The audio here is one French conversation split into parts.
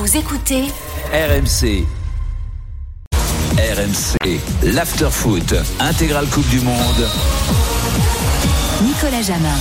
Vous écoutez RMC. RMC, l'after-foot, intégrale Coupe du Monde. Nicolas Jamin.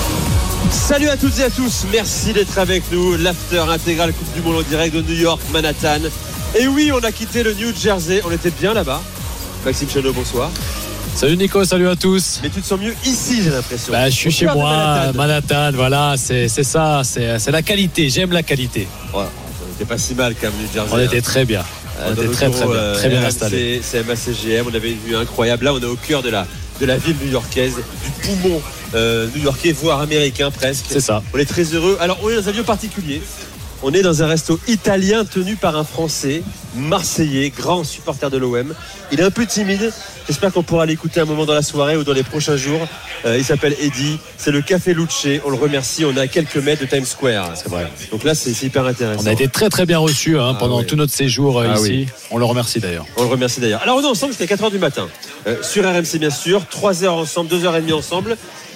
Salut à toutes et à tous, merci d'être avec nous. L'after intégrale Coupe du Monde en direct de New York, Manhattan. Et oui, on a quitté le New Jersey, on était bien là-bas. Maxime Chanot, bonsoir. Salut Nico, salut à tous. Mais tu te sens mieux ici, j'ai l'impression. Je suis chez moi, Manhattan, voilà, c'est ça, c'est la qualité, j'aime la qualité. Ouais, on n'était pas si mal quand même, New Jersey. On était très bien, on était très bien installés. C'est MACGM, on avait une vue incroyable. Là, on est au cœur de la ville new-yorkaise, du poumon new-yorkais, voire américain presque. C'est ça. On est très heureux. Alors, on est dans un lieu particulier. On est dans un resto italien tenu par un Français, marseillais, grand supporter de l'OM. Il est un peu timide. J'espère qu'on pourra l'écouter un moment dans la soirée ou dans les prochains jours. Il s'appelle Eddy. C'est le Café Luce. On le remercie. On est à quelques mètres de Times Square. C'est vrai. Donc là, c'est hyper intéressant. On a été très très bien reçus pendant tout notre séjour ici. Oui. On le remercie d'ailleurs. On le remercie d'ailleurs. Alors on est ensemble jusqu'à 4h du matin. Sur RMC bien sûr. 3 heures ensemble, 2h30 ensemble.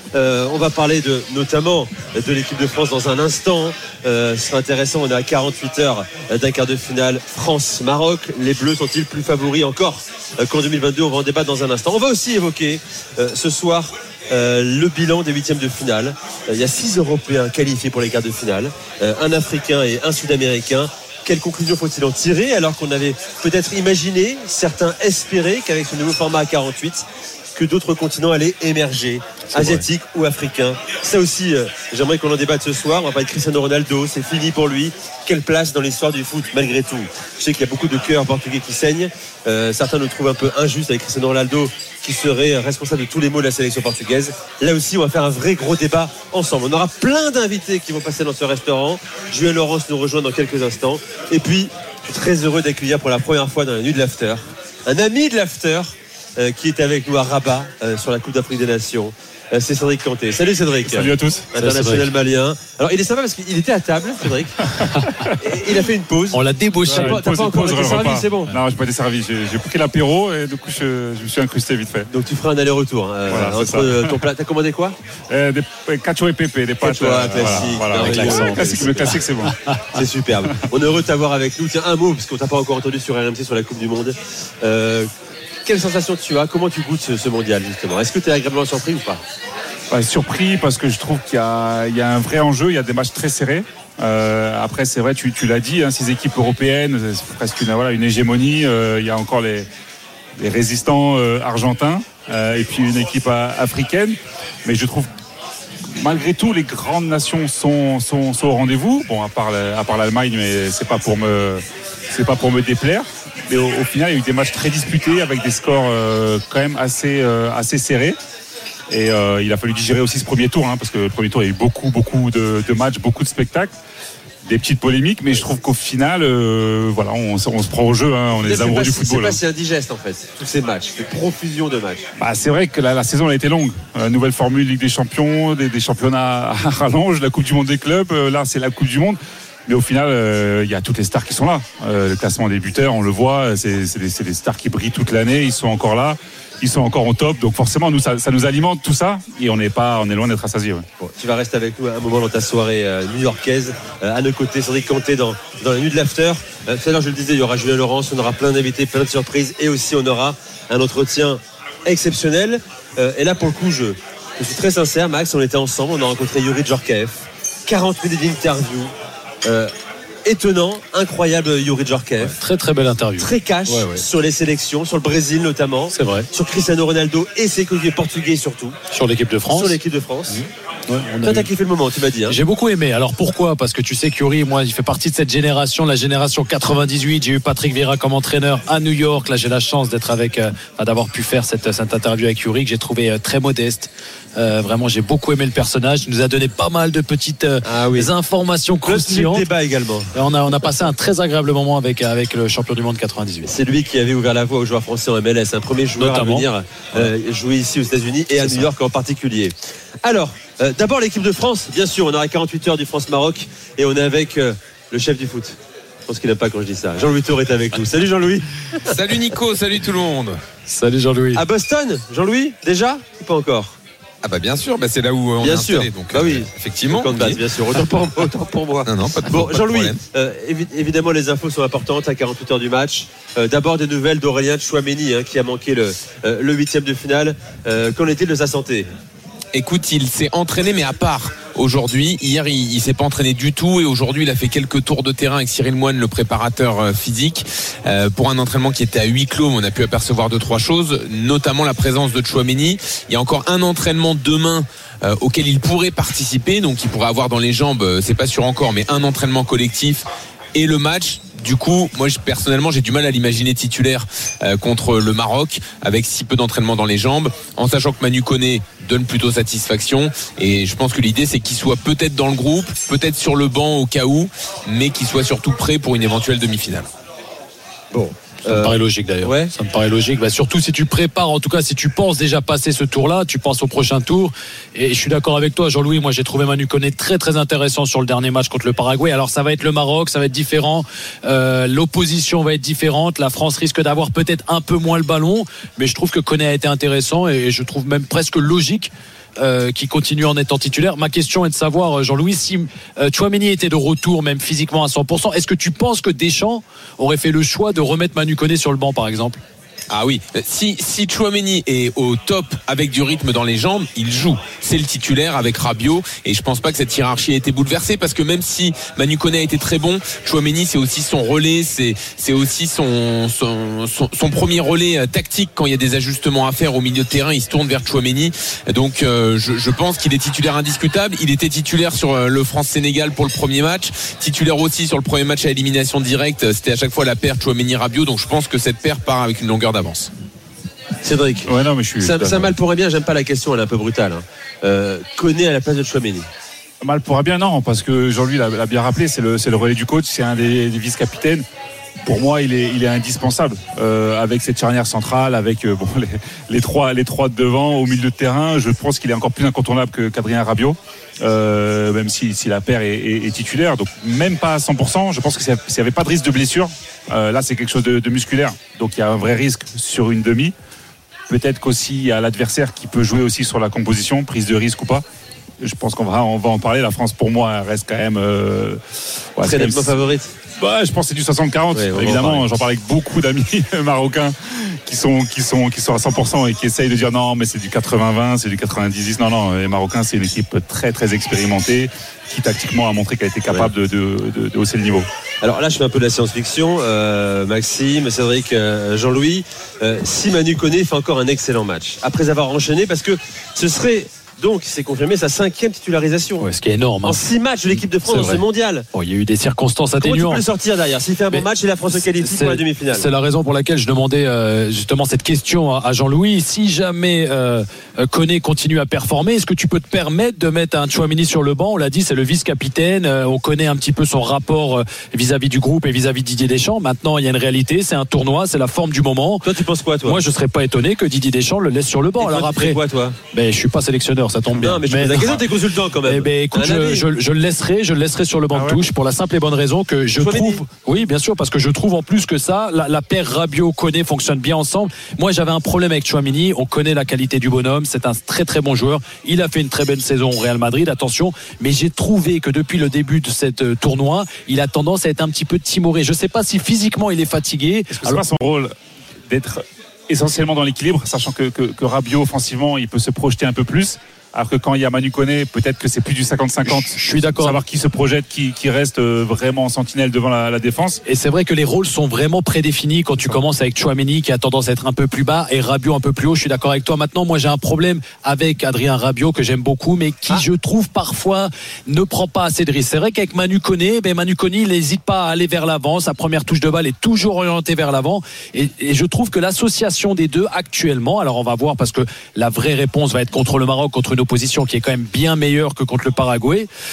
On va parler notamment de l'équipe de France dans un instant. Ce sera intéressant, on est à 48 heures d'un quart de finale France-Maroc. Les Bleus sont-ils plus favoris encore qu'en 2022? On va en débattre dans un instant. On va aussi évoquer ce soir le bilan des huitièmes de finale. Il y a 6 Européens qualifiés pour les quarts de finale, un Africain et un Sud-Américain. Quelles conclusions faut-il en tirer alors qu'on avait peut-être imaginé, certains espéraient qu'avec ce nouveau format à 48 que d'autres continents allaient émerger, asiatiques ou africains. Ça aussi, j'aimerais qu'on en débatte ce soir. On va parler de Cristiano Ronaldo, c'est fini pour lui. Quelle place dans l'histoire du foot malgré tout? Je sais qu'il y a beaucoup de cœurs portugais qui saignent. Certains le trouvent un peu injuste avec Cristiano Ronaldo qui serait responsable de tous les maux de la sélection portugaise. Là aussi, on va faire un vrai gros débat ensemble. On aura plein d'invités qui vont passer dans ce restaurant. Julien Laurence nous rejoint dans quelques instants. Et puis, je suis très heureux d'accueillir pour la première fois dans la nuit de l'after un ami de l'after qui est avec nous à Rabat sur la Coupe d'Afrique des Nations. C'est Cédric Kanté. Salut Cédric. Salut à tous. International malien. Alors il est sympa parce qu'il était à table, Cédric. Et il a fait une pause. On l'a débauché. T'as pas encore été servi, c'est bon? Non, j'ai pas été servi. J'ai pris l'apéro et du coup je me suis incrusté vite fait. Donc tu feras un aller-retour voilà, entre ton plat. T'as commandé quoi? Des cacio et pepe, des pâtes. Classique. Voilà. Le classique, c'est bon. C'est superbe. On est heureux de t'avoir avec nous. Tiens, un mot parce qu'on t'a pas encore entendu sur RMC sur la Coupe du Monde. Quelle sensation tu as? Comment tu goûtes ce mondial justement? Est-ce que tu es agréablement surpris ou pas? Surpris parce que je trouve qu'il y a un vrai enjeu, il y a des matchs très serrés. Après c'est vrai, tu l'as dit, 6 équipes européennes, c'est presque une hégémonie. Il y a encore les résistants argentins et puis une équipe africaine. Mais je trouve malgré tout les grandes nations sont au rendez-vous. Bon, à part l'Allemagne, mais c'est pas pour me déplaire. Mais au final, il y a eu des matchs très disputés avec des scores quand même assez serrés. Et il a fallu digérer aussi ce premier tour, parce que le premier tour, il y a eu beaucoup de matchs, beaucoup de spectacles, des petites polémiques. Mais je trouve qu'au final, on se prend au jeu. On est des amoureux du football. C'est pas si indigeste en fait, tous ces matchs, cette profusion de matchs. C'est vrai que la saison a été longue. Nouvelle formule Ligue des Champions, des championnats à rallonge, la Coupe du Monde des clubs. Là, c'est la Coupe du Monde. Mais au final, il y a toutes les stars qui sont là. Le classement des buteurs, on le voit, c'est des stars qui brillent toute l'année. Ils sont encore là, ils sont encore au top. Donc forcément, nous, ça nous alimente tout ça. Et on est loin d'être rassasiés. Ouais. Bon, tu vas rester avec nous un moment dans ta soirée new-yorkaise. À nos côtés, Cédric Kanté dans la nuit de l'after. Tout à l'heure, je le disais, il y aura Julien Laurence, on aura plein d'invités, plein de surprises. Et aussi, on aura un entretien exceptionnel. Et là, pour le coup, je suis très sincère, Max, on était ensemble, on a rencontré Youri Djorkaeff. 40 minutes d'interview. Étonnant, incroyable Youri Djorkaeff. Très très belle interview. Très cash sur les sélections, sur le Brésil notamment. C'est vrai. Sur Cristiano Ronaldo et ses coéquipiers portugais surtout. Sur l'équipe de France. Ouais, toi t'as kiffé le moment, tu m'as dit. J'ai beaucoup aimé. Alors pourquoi? Parce que tu sais qu'Youri, moi, il fait partie de cette génération, la génération 98. J'ai eu Patrick Vieira comme entraîneur à New York. Là, j'ai la chance d'avoir pu faire cette interview avec Youri que j'ai trouvé très modeste. Vraiment, j'ai beaucoup aimé le personnage. Il nous a donné pas mal de petites informations croustillantes. Le débat également. On a passé un très agréable moment avec le champion du monde 98. C'est lui qui avait ouvert la voie aux joueurs français en MLS, un premier joueur notamment à venir jouer ici aux États-Unis et à New York en particulier. Alors, d'abord l'équipe de France, bien sûr, on aura 48 heures du France-Maroc et on est avec le chef du foot. Je pense qu'il n'aime pas quand je dis ça. Jean-Louis Tour est avec nous. Salut Jean-Louis. Salut Nico, salut tout le monde. Salut Jean-Louis. À Boston, Jean-Louis, déjà ou pas encore? Ah bah bien sûr, c'est là où on bien est sûr. installé. Donc, oui, effectivement. le camp de base, bien sûr. Autant pour moi. Non, pas de Bon, pas de Jean-Louis, problème. évidemment, les infos sont importantes à 48 heures du match. D'abord, des nouvelles d'Aurélien Tchouaméni, qui a manqué le 8e de finale. Qu'en est-il de sa santé ? Écoute, il s'est entraîné, mais à part aujourd'hui. Hier, il s'est pas entraîné du tout, et aujourd'hui, il a fait quelques tours de terrain avec Cyril Moine, le préparateur physique, pour un entraînement qui était à huis clos. On a pu apercevoir 2-3 choses, notamment la présence de Tchouaméni. Il y a encore un entraînement demain auquel il pourrait participer, donc il pourrait avoir dans les jambes, c'est pas sûr encore, mais un entraînement collectif et le match. Du coup, moi personnellement, j'ai du mal à l'imaginer titulaire contre le Maroc avec si peu d'entraînement dans les jambes, en sachant que Manu Koné donne plutôt satisfaction, et je pense que l'idée c'est qu'il soit peut-être dans le groupe, peut-être sur le banc au cas où, mais qu'il soit surtout prêt pour une éventuelle demi-finale. Bon. Ça me paraît logique d'ailleurs. Ouais. Ça me paraît logique. Surtout si tu prépares, en tout cas si tu penses déjà passer ce tour-là, tu penses au prochain tour. Et je suis d'accord avec toi, Jean-Louis. Moi, j'ai trouvé Manu Koné très très intéressant sur le dernier match contre le Paraguay. Alors ça va être le Maroc, ça va être différent. L'opposition va être différente. La France risque d'avoir peut-être un peu moins le ballon, mais je trouve que Koné a été intéressant, et je trouve même presque logique qui continue en étant titulaire. Ma question est de savoir, Jean-Louis, si Tchouaméni était de retour même physiquement à 100%, est-ce que tu penses que Deschamps aurait fait le choix de remettre Manu Koné sur le banc par exemple ? Ah oui, si Tchouaméni est au top avec du rythme dans les jambes, il joue. C'est le titulaire avec Rabiot, et je pense pas que cette hiérarchie ait été bouleversée, parce que même si Manu Koné a été très bon, Tchouaméni c'est aussi son relais, c'est aussi son premier relais tactique quand il y a des ajustements à faire au milieu de terrain. Il se tourne vers Tchouaméni, donc je pense qu'il est titulaire indiscutable. Il était titulaire sur le France-Sénégal pour le premier match, titulaire aussi sur le premier match à élimination directe. C'était à chaque fois la paire Tchouaméni-Rabiot, donc je pense que cette paire part avec une longueur d'avance. Cédric, Ouais, non, mais je suis ça mal pourrait bien, j'aime pas la question, elle est un peu brutale. Koné à la place de Tchouaméni. mal pourra bien, non, parce que Jean-Louis l'a bien rappelé, c'est le relais du coach, c'est un des vice-capitaines. Pour moi, il est indispensable avec cette charnière centrale, avec les trois de devant au milieu de terrain. Je pense qu'il est encore plus incontournable qu'Adrien Rabiot, même si la paire est titulaire. Donc même pas à 100%. Je pense que s'il n'y avait pas de risque de blessure, là c'est quelque chose de musculaire. Donc il y a un vrai risque sur une demi. Peut-être qu'aussi il y a l'adversaire qui peut jouer aussi sur la composition, prise de risque ou pas. Je pense qu'on va en parler. La France, pour moi, reste quand même très nettement favorite. Ouais, je pense que c'est du 60-40. Ouais, évidemment, j'en parle avec beaucoup d'amis marocains qui sont à 100% et qui essayent de dire non, mais c'est du 80-20, c'est du 90-10. Non, les Marocains, c'est une équipe très très expérimentée qui tactiquement a montré qu'elle était capable de hausser le niveau. Alors là, je fais un peu de la science-fiction. Maxime, Cédric, Jean-Louis. Si Manu Koné fait encore un excellent match, après avoir enchaîné, parce que ce serait... Donc, c'est confirmé sa 5e titularisation. Ouais, ce qui est énorme. En 6 matchs de l'équipe de France dans ce mondial. Bon, il y a eu des circonstances Comment tu atténuantes. peux le sortir derrière? S'il fait un bon match et la France se qualifie pour la demi-finale. C'est la raison pour laquelle je demandais justement cette question à Jean-Louis. Si jamais Koné continue à performer, est-ce que tu peux te permettre de mettre un Tchouaméni sur le banc? On l'a dit, c'est le vice-capitaine. On connaît un petit peu son rapport vis-à-vis du groupe et vis-à-vis de Didier Deschamps. Maintenant, il y a une réalité, c'est un tournoi, c'est la forme du moment. Toi, tu penses quoi, toi? Moi, je serais pas étonné que Didier Deschamps le laisse sur le banc. Et toi, alors tu fais après, quoi, toi? je suis pas sélectionneur, ça tombe bien. Non, mais je pose la question, t'es consultant quand même. Écoute, je le laisserai sur le banc de touche pour la simple et bonne raison que je trouve. Oui, bien sûr, parce que je trouve en plus que ça, la paire Rabiot-Koné fonctionne bien ensemble. Moi, j'avais un problème avec Tchouaméni. On connaît la qualité du bonhomme. C'est un très très bon joueur. Il a fait une très belle saison au Real Madrid, attention. Mais j'ai trouvé que depuis le début de cette tournoi, il a tendance à être un petit peu timoré. Je sais pas si physiquement il est fatigué. Est-ce que c'est pas son rôle d'être essentiellement dans l'équilibre, sachant que Rabiot offensivement, il peut se projeter un peu plus? Alors que quand il y a Manu Koné, peut-être que c'est plus du 50-50. Je suis d'accord. Savoir qui se projette, qui reste vraiment en sentinelle devant la défense. Et c'est vrai que les rôles sont vraiment prédéfinis quand tu commences avec Tchouaméni qui a tendance à être un peu plus bas et Rabiot un peu plus haut. Je suis d'accord avec toi. Maintenant, moi j'ai un problème avec Adrien Rabiot que j'aime beaucoup, mais qui je trouve parfois ne prend pas assez de risques. C'est vrai qu'avec Manu Koné, il n'hésite pas à aller vers l'avant. Sa première touche de balle est toujours orientée vers l'avant. Et je trouve que l'association des deux actuellement, alors on va voir parce que la vraie réponse va être contre le Maroc, contre une opposition qui est quand même bien meilleure que contre le Paraguay.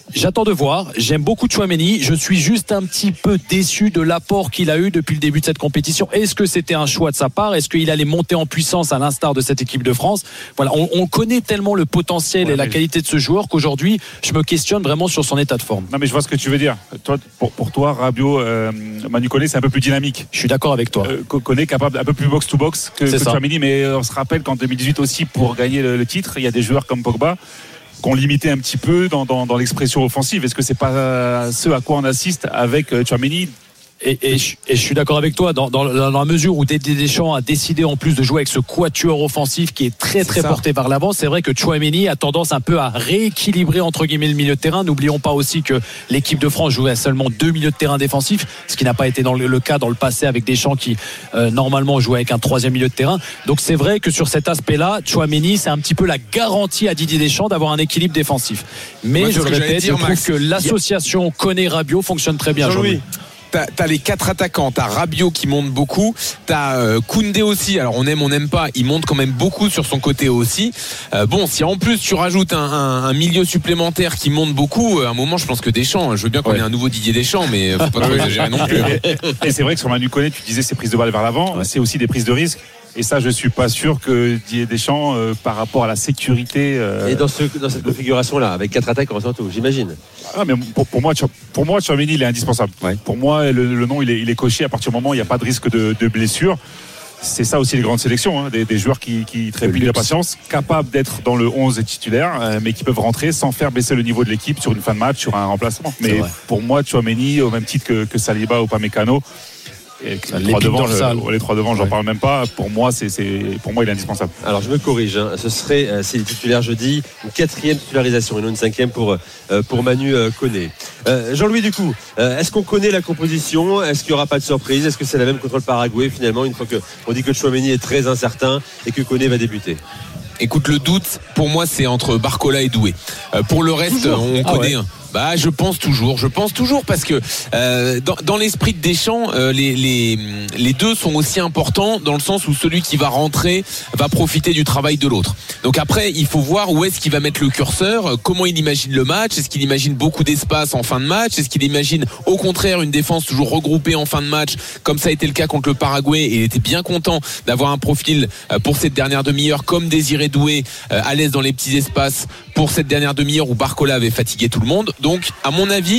J'attends de voir. J'aime beaucoup Tchouaméni. Je suis juste un petit peu déçu de l'apport qu'il a eu depuis le début de cette compétition. Est-ce que c'était un choix de sa part? Est-ce qu'il allait monter en puissance à l'instar de cette équipe de France? Voilà, on connaît tellement le potentiel et la qualité de ce joueur qu'aujourd'hui, je me questionne vraiment sur son état de forme. Non, mais je vois ce que tu veux dire. Toi, pour toi, Rabiot, Manu Koné, c'est un peu plus dynamique. Je suis d'accord avec toi. Koné capable un peu plus box-to-box que Tchouaméni, mais on se rappelle qu'en 2018 aussi, pour gagner le titre, il y a des joueurs comme Pogba qu'on limitait un petit peu dans l'expression offensive. Est-ce que c'est pas ce à quoi on assiste avec Tchouaméni? Et je suis d'accord avec toi dans la mesure où Didier Deschamps a décidé en plus de jouer avec ce quatuor offensif qui est très porté vers l'avant. C'est vrai que Tchouaméni a tendance un peu à rééquilibrer entre guillemets le milieu de terrain. N'oublions pas aussi que l'équipe de France jouait à seulement 2 milieux de terrain défensifs, ce qui n'a pas été le cas dans le passé avec Deschamps qui normalement jouait avec un 3e milieu de terrain. Donc c'est vrai que sur cet aspect-là, Tchouaméni c'est un petit peu la garantie à Didier Deschamps d'avoir un équilibre défensif. Mais je le répète, je trouve que l'association Koné-Rabiot fonctionne très bien. Jean-Louis. T'as les 4 attaquants, t'as Rabiot qui monte beaucoup, t'as Koundé aussi, alors on n'aime pas, il monte quand même beaucoup sur son côté aussi. Bon, si en plus tu rajoutes un milieu supplémentaire qui monte beaucoup, à un moment je pense que Deschamps, je veux bien qu'on ait un nouveau Didier Deschamps, mais faut pas trop exagérer non plus. Et c'est vrai que sur Manu Koné, tu disais ces prises de balle vers l'avant, c'est aussi des prises de risque. Et ça, je suis pas sûr que Didier Deschamps, par rapport à la sécurité. Et dans cette configuration-là, avec 4 attaquants surtout, j'imagine. Ah, mais pour moi, Tchouaméni, il est indispensable. Ouais. Pour moi, le nom, il est coché à partir du moment où il n'y a pas de risque de blessure. C'est ça aussi les grandes sélections, hein, des joueurs qui trépignent de patience, capables d'être dans le 11 titulaire, mais qui peuvent rentrer sans faire baisser le niveau de l'équipe sur une fin de match, sur un remplacement. Mais pour moi, Tchouaméni, au même titre que Saliba ou Upamecano, et les 3 devant, j'en parle même pas. Pour moi, pour moi, il est indispensable. Alors, je me corrige. Ce serait, s'il est titulaire jeudi, une 4e titularisation et non une 5e pour Manu Koné. Jean-Louis, du coup, est-ce qu'on connaît la composition? Est-ce qu'il n'y aura pas de surprise? Est-ce que c'est la même contre le Paraguay finalement, une fois qu'on dit que Tchouaméni est très incertain et que Koné va débuter? Écoute, le doute, pour moi, c'est entre Barcola et Doué. Pour le reste, on connaît un. Bah, je pense toujours parce que dans l'esprit de Deschamps, les deux sont aussi importants dans le sens où celui qui va rentrer va profiter du travail de l'autre. Donc après, il faut voir où est-ce qu'il va mettre le curseur, comment il imagine le match, est-ce qu'il imagine beaucoup d'espace en fin de match, est-ce qu'il imagine au contraire une défense toujours regroupée en fin de match, comme ça a été le cas contre le Paraguay, et il était bien content d'avoir un profil pour cette dernière demi-heure comme Désiré Doué, à l'aise dans les petits espaces pour cette dernière demi-heure où Barcola avait fatigué tout le monde. Donc, à mon avis,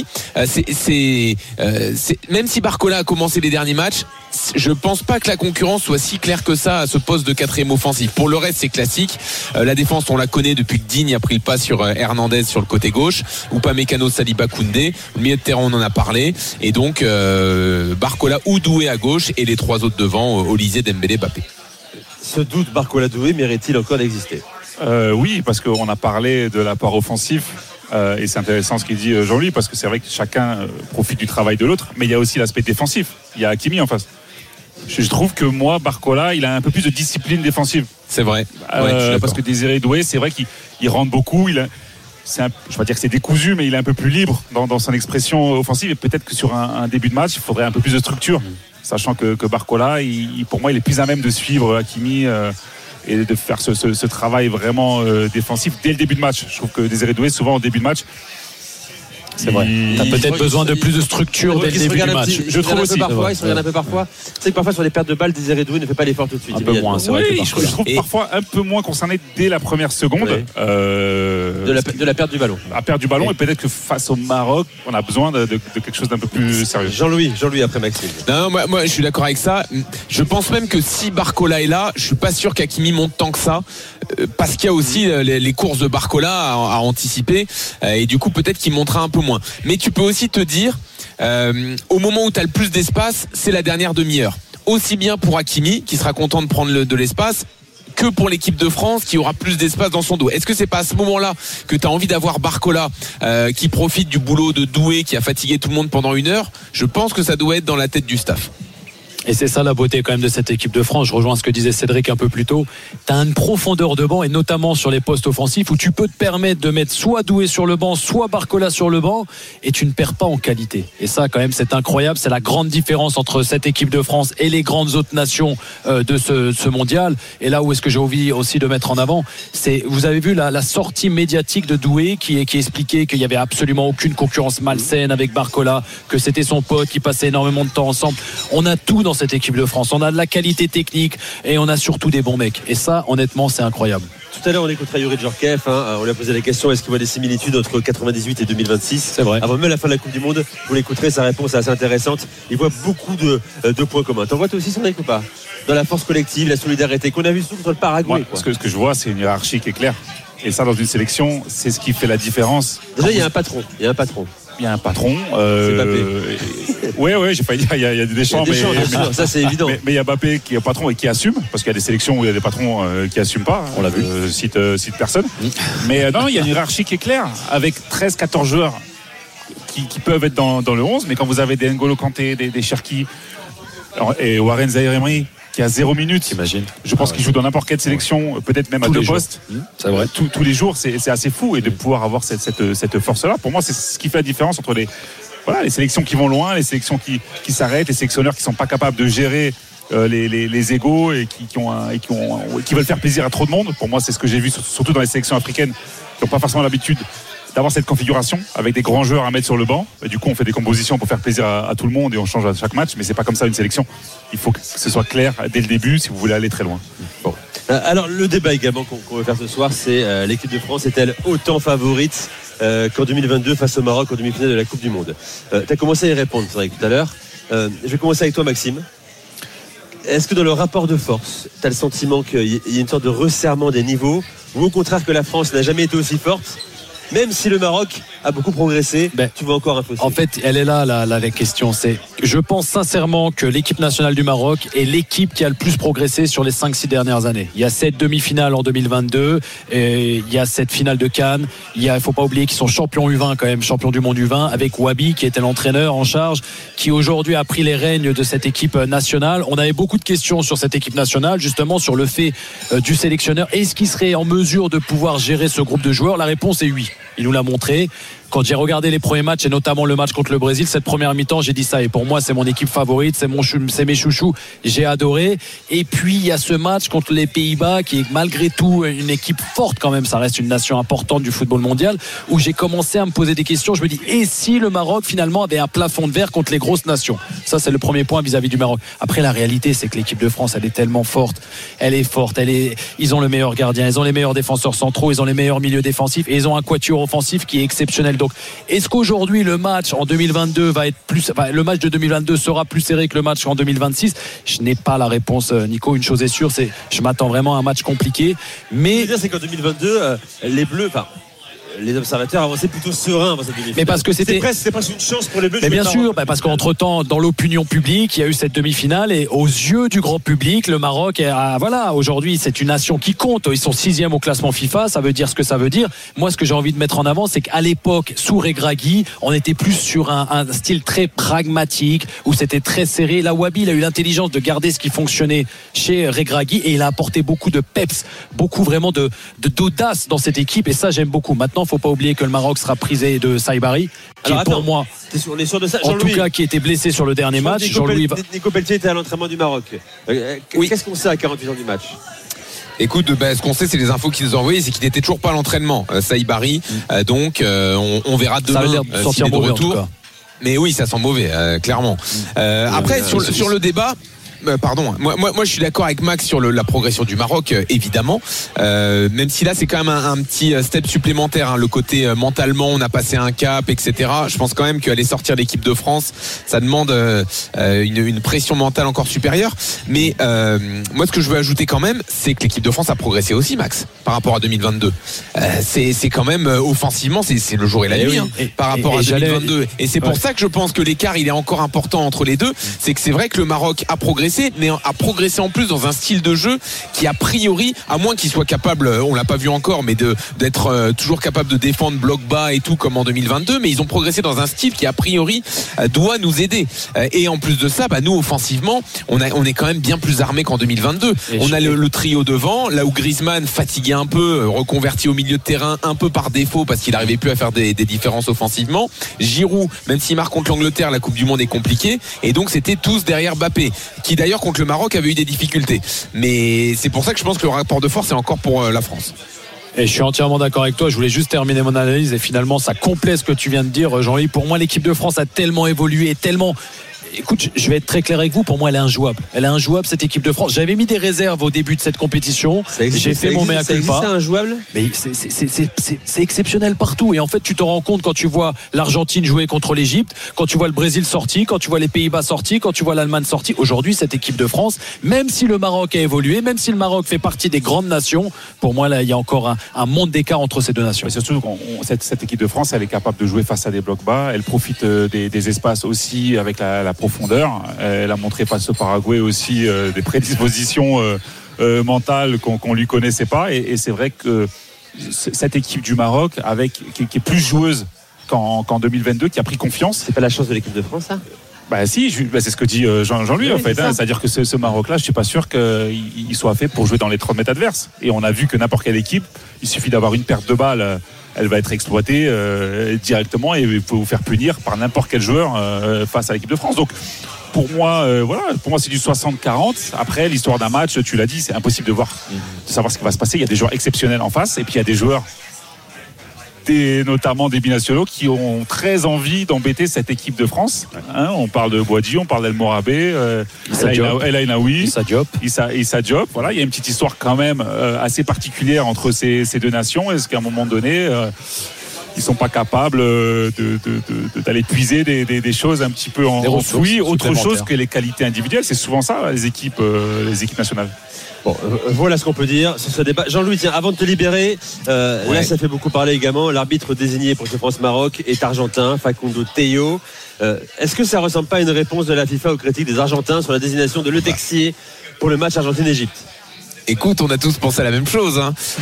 même si Barcola a commencé les derniers matchs, je pense pas que la concurrence soit si claire que ça à ce poste de 4e offensif. Pour le reste, c'est classique. La défense, on la connaît depuis que Digne a pris le pas sur Hernandez sur le côté gauche, Upamecano, Saliba, Koundé. Le milieu de terrain, on en a parlé. Et donc, Barcola ou Doué à gauche et les 3 autres devant, Olysée, Dembélé, Mbappé. Ce doute Barcola-Doué mérite-t-il encore d'exister? Oui, parce qu'on a parlé de l'apport offensif. Et c'est intéressant ce qu'il dit Jean-Louis, parce que c'est vrai que chacun profite du travail de l'autre, mais il y a aussi l'aspect défensif. Il y a Hakimi en face. Je trouve que moi, Barcola, il a un peu plus de discipline défensive. C'est vrai. Parce que Désiré Doué, c'est vrai qu'il rentre beaucoup. Je ne vais pas dire que c'est décousu, mais il est un peu plus libre dans son expression offensive. Et peut-être que sur un début de match, il faudrait un peu plus de structure. Sachant que Barcola, pour moi, il est plus à même de suivre Hakimi et de faire ce travail vraiment défensif dès le début de match. Je trouve que Désiré Doué, souvent au début de match, c'est vrai. T'as peut-être besoin de plus de structure dès le début du match. Je trouve aussi. Il se regarde un peu parfois. Tu sais que parfois sur les pertes de balles, Désiré Doué ne fait pas l'effort tout de suite. Un peu moins, c'est vrai. Oui, je trouve parfois un peu moins concerné dès la première seconde. De la perte du ballon. La perte du ballon, et peut-être que face au Maroc, on a besoin de quelque chose d'un peu plus sérieux. Jean-Louis après Maxime. Non, moi je suis d'accord avec ça. Je pense même que si Barcola est là, je suis pas sûr qu'Hakimi monte tant que ça, parce qu'il y a aussi les courses de Barcola à anticiper, et du coup peut-être qu'il montera un peu moins. Mais tu peux aussi te dire, au moment où tu as le plus d'espace, c'est la dernière demi-heure. Aussi bien pour Hakimi, qui sera content de prendre de l'espace, que pour l'équipe de France, qui aura plus d'espace dans son dos. Est-ce que c'est pas à ce moment-là que tu as envie d'avoir Barcola, qui profite du boulot de Doué, qui a fatigué tout le monde pendant 1 heure? Je pense que ça doit être dans la tête du staff. Et c'est ça la beauté quand même de cette équipe de France. Je rejoins ce que disait Cédric un peu plus tôt. Tu as une profondeur de banc, et notamment sur les postes offensifs, où tu peux te permettre de mettre soit Doué sur le banc, soit Barcola sur le banc, et tu ne perds pas en qualité. Et ça quand même c'est incroyable. C'est la grande différence entre cette équipe de France et les grandes autres nations de ce mondial. Et là où est-ce que j'ai envie aussi de mettre en avant, c'est, vous avez vu la sortie médiatique de Doué qui expliquait qu'il n'y avait absolument aucune concurrence malsaine avec Barcola, que c'était son pote, qui passait énormément de temps ensemble. On a tout dans cette équipe de France. On a de la qualité technique et on a surtout des bons mecs. Et ça, honnêtement, c'est incroyable. Tout à l'heure, on écoutera Youri Djorkaeff. On lui a posé la question, est-ce qu'il voit des similitudes entre 98 et 2026 ? C'est vrai. Avant même la fin de la Coupe du Monde, vous l'écouterez, sa réponse est assez intéressante. Il voit beaucoup de points communs. T'en vois toi aussi, Cédric, ou pas ? Dans la force collective, la solidarité qu'on a vu surtout contre le Paraguay. Ce que je vois, c'est une hiérarchie qui est claire. Et ça, dans une sélection, c'est ce qui fait la différence. Déjà, il y a un patron. Il y a un patron. C'est Mbappé. Oui, j'ai failli dire, il y a des Deschamps, mais ça c'est évident. Mais il y a Mbappé qui est patron et qui assume, parce qu'il y a des sélections où il y a des patrons qui n'assument pas. On l'a vu. Cite personne. Mais non, il y a une hiérarchie qui est claire, avec 13-14 joueurs qui peuvent être dans le 11, mais quand vous avez des N'Golo Kanté, des Cherki et Warren Zaïre-Emery qui a 0 minutes, Imagine. je pense qu'il joue dans n'importe quelle sélection, peut-être même à 2 postes. C'est vrai. Tous les jours, c'est assez fou, et de pouvoir avoir cette force-là, pour moi, c'est ce qui fait la différence entre les sélections qui vont loin, les sélections qui s'arrêtent, les sélectionneurs qui sont pas capables de gérer les égos et qui veulent faire plaisir à trop de monde. Pour moi, c'est ce que j'ai vu surtout dans les sélections africaines qui n'ont pas forcément l'habitude d'avoir cette configuration avec des grands joueurs à mettre sur le banc. Et du coup, on fait des compositions pour faire plaisir à tout le monde et on change à chaque match, mais c'est pas comme ça une sélection. Il faut que ce soit clair dès le début si vous voulez aller très loin. Bon. Alors le débat également qu'on veut faire ce soir, c'est l'équipe de France est-elle autant favorite qu'en 2022 face au Maroc en demi-finale de la Coupe du Monde? Tu as commencé à y répondre, c'est vrai, tout à l'heure. Je vais commencer avec toi, Maxime. Est-ce que dans le rapport de force, tu as le sentiment qu'il y a une sorte de resserrement des niveaux, ou au contraire que la France n'a jamais été aussi forte, même si le Maroc a beaucoup progressé, tu vois encore un fossé? En fait, elle est là la question. C'est, je pense sincèrement que l'équipe nationale du Maroc est l'équipe qui a le plus progressé sur les 5-6 dernières années. Il y a cette demi-finale en 2022, et il y a cette finale de Cannes. Il faut pas oublier qu'ils sont champions U20 quand même, champions du monde U20, avec Wabi qui était l'entraîneur en charge, qui aujourd'hui a pris les rênes de cette équipe nationale. On avait beaucoup de questions sur cette équipe nationale, justement sur le fait du sélectionneur. Est-ce qu'il serait en mesure de pouvoir gérer ce groupe de joueurs? La réponse est oui. Il nous l'a montré. Quand j'ai regardé les premiers matchs et notamment le match contre le Brésil, cette première mi-temps, j'ai dit ça. Et pour moi, c'est mon équipe favorite, c'est mes chouchous. J'ai adoré. Et puis, il y a ce match contre les Pays-Bas qui est malgré tout une équipe forte quand même. Ça reste une nation importante du football mondial, où j'ai commencé à me poser des questions. Je me dis, et si le Maroc finalement avait un plafond de verre contre les grosses nations? Ça, c'est le premier point vis-à-vis du Maroc. Après, la réalité, c'est que l'équipe de France, elle est tellement forte. Elle est forte. Ils ont le meilleur gardien, ils ont les meilleurs défenseurs centraux, ils ont les meilleurs milieux défensifs et ils ont un quatuor offensif qui est exceptionnel. Donc, est-ce qu'aujourd'hui le match en 2022 le match de 2022 sera plus serré que le match en 2026? Je n'ai pas la réponse, Nico. Une chose est sûre, c'est je m'attends vraiment à un match compliqué. Mais ce que je veux dire, c'est qu'en 2022, les Bleus, les observateurs avançaient plutôt sereins avant cette demi-finale. Mais parce que c'était presque une chance pour les Bleus. Mais bien sûr, parce qu'entre-temps, dans l'opinion publique, il y a eu cette demi-finale et aux yeux du grand public, le Maroc, aujourd'hui, c'est une nation qui compte. Ils sont 6e au classement FIFA, ça veut dire ce que ça veut dire. Moi, ce que j'ai envie de mettre en avant, c'est qu'à l'époque, sous Regragui, on était plus sur un style très pragmatique, où c'était très serré. Là, Wabi, il a eu l'intelligence de garder ce qui fonctionnait chez Regragui et il a apporté beaucoup de peps, beaucoup vraiment d'audace dans cette équipe et ça, j'aime beaucoup. Maintenant, faut pas oublier que le Maroc sera prisé de Saibari, qui est pour moi, on est sûr de ça, en tout cas, qui était blessé sur le dernier match. Nico Pelletier était à l'entraînement du Maroc. Oui. Qu'est-ce qu'on sait à 48 heures du match? Écoute, ce qu'on sait, c'est les infos qu'ils nous ont envoyées, c'est qu'il n'était toujours pas à l'entraînement, Saibari. Donc, on verra demain. Ça a l'air de sortir mauvais, en tout cas. Mais oui, ça sent mauvais, clairement. Après, sur le débat. Pardon, moi je suis d'accord avec Max sur la progression du Maroc, évidemment, même si là c'est quand même un petit step supplémentaire, le côté mentalement on a passé un cap, etc. Je pense quand même qu'aller sortir l'équipe de France, ça demande une pression mentale encore supérieure, mais moi ce que je veux ajouter quand même, c'est que l'équipe de France a progressé aussi, Max, par rapport à 2022. C'est quand même offensivement, c'est le jour et la nuit par rapport à 2022, et c'est pour ça que je pense que l'écart il est encore important entre les deux. C'est que c'est vrai que le Maroc a progressé progressé, mais a progressé en plus dans un style de jeu qui a priori, à moins qu'il soit capable, on l'a pas vu encore, mais d'être toujours capable de défendre bloc bas et tout comme en 2022, mais ils ont progressé dans un style qui a priori doit nous aider. Et en plus de ça, nous offensivement, on est quand même bien plus armé qu'en 2022. On a le trio devant, là où Griezmann fatigué un peu, reconverti au milieu de terrain un peu par défaut parce qu'il n'arrivait plus à faire des différences offensivement. Giroud, même s'il marque contre l'Angleterre, la Coupe du Monde est compliquée, et donc c'était tous derrière Mbappé, qui d'ailleurs contre le Maroc avait eu des difficultés. Mais c'est pour ça que je pense que le rapport de force est encore pour la France. Et je suis entièrement d'accord avec toi. Je voulais juste terminer mon analyse et finalement ça complète ce que tu viens de dire, Jean-Louis. Pour moi, l'équipe de France a tellement évolué, tellement... Écoute, je vais être très clair avec vous. Pour moi, elle est injouable. Elle est injouable, cette équipe de France. J'avais mis des réserves au début de cette compétition. J'ai fait mon mea culpa. C'est injouable. Mais c'est exceptionnel partout. Et en fait, tu te rends compte quand tu vois l'Argentine jouer contre l'Égypte, quand tu vois le Brésil sorti, quand tu vois les Pays-Bas sortis, quand tu vois l'Allemagne sortie. Aujourd'hui, cette équipe de France, même si le Maroc a évolué, même si le Maroc fait partie des grandes nations, pour moi, là, il y a encore un monde d'écart entre ces deux nations. Et surtout, cette équipe de France, elle est capable de jouer face à des blocs bas. Elle profite des espaces aussi avec la profondeur. Elle a montré face au Paraguay aussi des prédispositions mentales qu'on lui connaissait pas, et c'est vrai que cette équipe du Maroc qui est plus joueuse qu'en 2022, qui a pris confiance. C'est pas la chance de l'équipe de France, ça? C'est ce que dit Jean-Louis, en fait. C'est-à-dire que ce Maroc-là, je suis pas sûr qu'il soit fait pour jouer dans les 30 mètres adverses. Et on a vu que n'importe quelle équipe, il suffit d'avoir une perte de balle, elle va être exploitée directement, et il faut vous faire punir par n'importe quel joueur face à l'équipe de France. Donc pour moi, c'est du 60-40. Après, l'histoire d'un match, tu l'as dit, c'est impossible de savoir ce qui va se passer. Il y a des joueurs exceptionnels en face, et puis il y a des joueurs, notamment des binationaux, qui ont très envie d'embêter cette équipe de France. On parle de Boadi, on parle d'El Morabé, El Ainaoui, Issa Diop. Voilà, il y a une petite histoire quand même assez particulière entre ces deux nations. Est-ce qu'à un moment donné, ils sont pas capables d'aller puiser des choses un petit peu enfouies, autre chose que les qualités individuelles? C'est souvent ça, les équipes nationales. Bon, voilà ce qu'on peut dire sur ce débat. Jean-Louis, tiens, avant de te libérer, là ça fait beaucoup parler également. L'arbitre désigné pour ce France-Maroc est argentin, Facundo Tello. Est-ce que ça ressemble pas à une réponse de la FIFA aux critiques des Argentins sur la désignation de Le Texier pour le match Argentine-Égypte? Écoute, on a tous pensé à la même chose.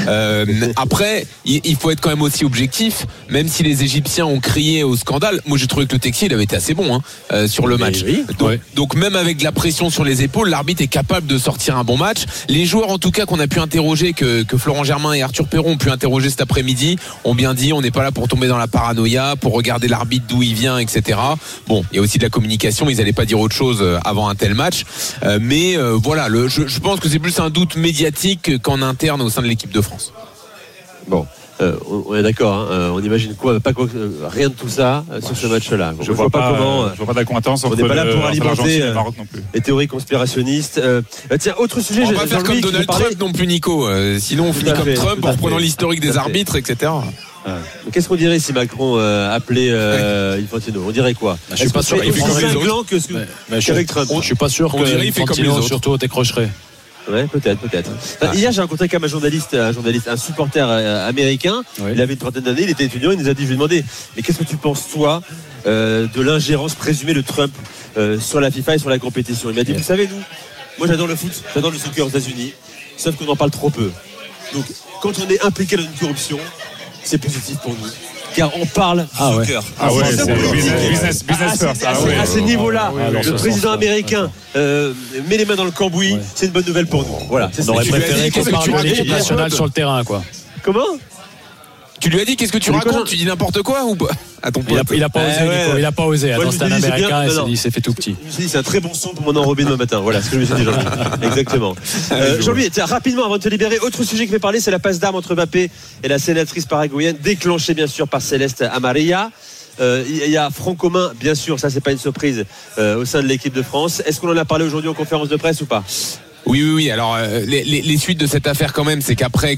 Après, il faut être quand même aussi objectif. Même si les Égyptiens ont crié au scandale, moi j'ai trouvé que Le Texier, il avait été assez bon sur le match. Oui. Donc même avec de la pression sur les épaules, l'arbitre est capable de sortir un bon match. Les joueurs, en tout cas, qu'on a pu interroger, que Florent Germain et Arthur Perron ont pu interroger cet après-midi, ont bien dit, on n'est pas là pour tomber dans la paranoïa, pour regarder l'arbitre d'où il vient, etc. Bon, il y a aussi de la communication. Ils n'allaient pas dire autre chose avant un tel match. Mais voilà, je pense que c'est plus un doute médiatique qu'en interne au sein de l'équipe de France. Bon, on est d'accord, on imagine rien de tout ça sur ce match-là. Je vois pas d'accointance entre on n'est pas là pour alimenter le Maroc non plus. Les théories conspirationnistes. Tiens, autre sujet. On va pas faire comme Donald Trump non plus, Nico. Sinon on finit comme Trump en reprenant l'historique des arbitres, etc. Qu'est-ce qu'on dirait si Macron appelait Infantino? On dirait quoi? Je suis pas sûr qu'il fait comme les autres. Qu'avec Trump. Je suis pas sûr que Infantino surtout décrocherait. Ouais, peut-être. Hier, j'ai rencontré quand même un supporter américain. Oui. Il avait une trentaine d'années, il était étudiant. Il nous a dit, je lui ai demandé, mais qu'est-ce que tu penses, toi, de l'ingérence présumée de Trump sur la FIFA et sur la compétition? Il m'a dit, vous savez, moi j'adore le foot, j'adore le soccer aux États-Unis, sauf qu'on en parle trop peu. Donc, quand on est impliqué dans une corruption, c'est positif pour nous. Car on parle soccer. Business first. À ce niveau-là, le président américain met les mains dans le cambouis, c'est une bonne nouvelle pour nous. Voilà. On aurait préféré qu'on parle de l'équipe nationale sur le terrain, quoi. Comment? Tu lui as dit qu'est-ce que tu racontes? Tu dis n'importe quoi ou pas? Il a pas osé, Nico. Il a pas osé. Attends, c'est un Américain et il s'est fait tout petit. Je me suis dit, c'est un très bon son pour mon enrobé demain matin. Voilà ce que je me suis dit, Jean-Louis. Exactement. Jean-Louis, tiens, rapidement avant de te libérer, autre sujet qui fait parler, c'est la passe d'armes entre Mbappé et la sénatrice paraguayenne, déclenchée bien sûr par Céleste Amarilla. Il y a front commun, bien sûr, ça c'est pas une surprise au sein de l'équipe de France. Est-ce qu'on en a parlé aujourd'hui en conférence de presse ou pas? Oui. Alors les suites de cette affaire quand même, c'est qu'après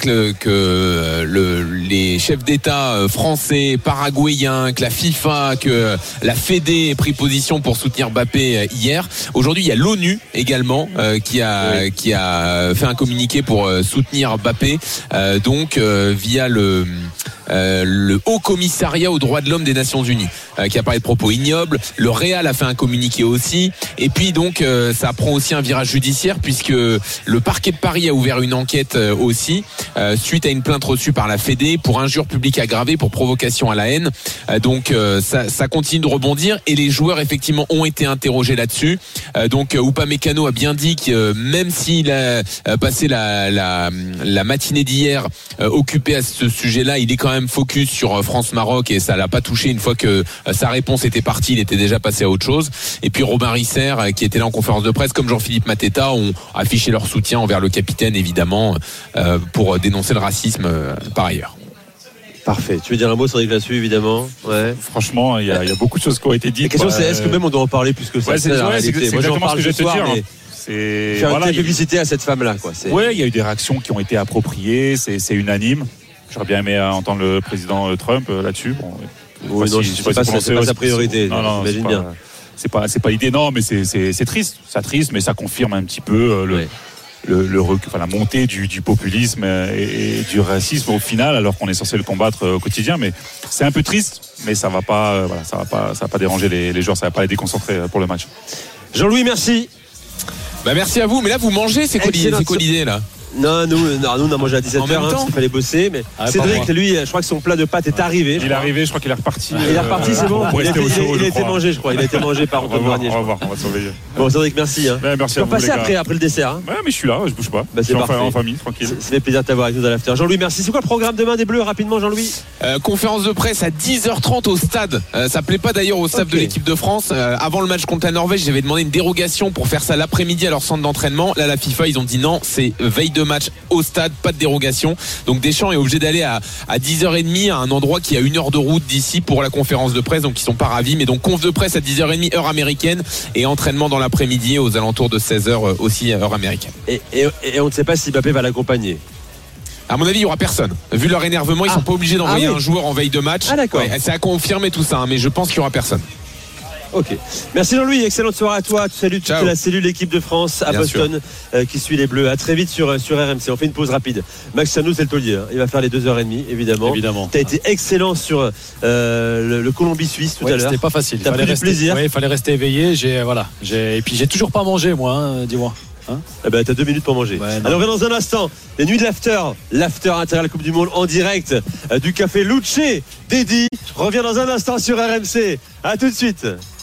les chefs d'État français, paraguayens, que la FIFA, que la Fédé ait pris position pour soutenir Mbappé hier. Aujourd'hui, il y a l'ONU également qui a fait un communiqué pour soutenir Mbappé. Donc via le Haut Commissariat aux droits de l'homme des Nations Unies, qui a parlé de propos ignobles. Le Real a fait un communiqué aussi. Et puis donc ça prend aussi un virage judiciaire, puisque le parquet de Paris a ouvert une enquête aussi suite à une plainte reçue par la Fédé pour injure publique aggravée, pour provocation à la haine. Donc ça continue de rebondir et les joueurs effectivement ont été interrogés là-dessus. Donc Upamecano a bien dit que même s'il a passé la matinée d'hier occupé à ce sujet-là, il est quand même focus sur France-Maroc et ça l'a pas touché. Une fois que sa réponse était partie, il était déjà passé à autre chose. Et puis Robin Risser, qui était là en conférence de presse, comme Jean-Philippe Mateta, ont affiché leur soutien envers le capitaine, évidemment, pour dénoncer le racisme par ailleurs. Parfait. Tu veux dire un mot, Cédric, là-dessus, évidemment? Ouais. Franchement, il y a beaucoup de choses qui ont été dites. La question, c'est est-ce que même on doit en parler plus que ça? C'est exactement ce que je vais te dire. Faire une publicité à cette femme-là, quoi. Oui, il y a eu des réactions qui ont été appropriées, c'est unanime. J'aurais bien aimé entendre le président Trump là-dessus. Bon, non, c'est pas sa priorité. Non, j'imagine bien. C'est pas l'idée, non, mais c'est triste. C'est triste, mais ça confirme un petit peu la montée du populisme et du racisme au final, alors qu'on est censé le combattre au quotidien. Mais c'est un peu triste, mais ça va pas déranger les joueurs, ça va pas les déconcentrer pour le match. Jean-Louis, merci. Merci à vous. Mais là, vous mangez, c'est quoi l'idée là? Non, nous on a mangé à 17h parce qu'il fallait bosser. Mais Cédric, lui, je crois que son plat de pâtes est arrivé. Il est arrivé, je crois qu'il est reparti. Il est reparti, c'est bon. Il a été mangé, je crois. Il a été mangé par Antoine Garnier. On va voir, on va surveiller. Bon, Cédric, merci. Merci à vous. On va passer après le dessert. Ouais, mais je suis là, je bouge pas. C'est parfait. En famille, tranquille. Ça fait plaisir de t'avoir avec nous à l'after. Jean-Louis, merci. C'est quoi le programme demain des Bleus, rapidement, Jean-Louis? Conférence de presse à 10h30 au stade. Ça plaît pas d'ailleurs au staff de l'équipe de France. Avant le match contre la Norvège, j'avais demandé une dérogation pour faire ça l'après-midi à leur centre d'entraînement. Là, la FIFA, ils ont dit non, c'est veille de match au stade, pas de dérogation. Donc Deschamps est obligé d'aller à 10h30 à un endroit qui a 1 heure de route d'ici pour la conférence de presse. Donc ils sont pas ravis. Mais donc conf de presse à 10h30 heure américaine et entraînement dans l'après-midi aux alentours de 16h aussi heure américaine. Et on ne sait pas si Mbappé va l'accompagner. À mon avis, il n'y aura personne. Vu leur énervement, ils sont pas obligés d'envoyer un joueur en veille de match. Ah d'accord. C'est à confirmer tout ça, mais je pense qu'il n'y aura personne. Ok. Merci Jean-Louis, excellente soirée à toi. Salut toute la cellule l'équipe de France à Boston qui suit les Bleus. À très vite sur RMC. On fait une pause rapide. Max Chanou, c'est le taulier. Il va faire les 2h30 évidemment. Tu as été excellent sur le Colombie-Suisse tout à l'heure. C'était pas facile. T'as pris du plaisir. Il fallait rester éveillé. Et puis j'ai toujours pas mangé moi, dis-moi. T'as 2 minutes pour manger. Alors dans un instant, les nuits de l'after intégral Coupe du Monde en direct du café Luce. Dédi revient dans un instant sur RMC. À tout de suite.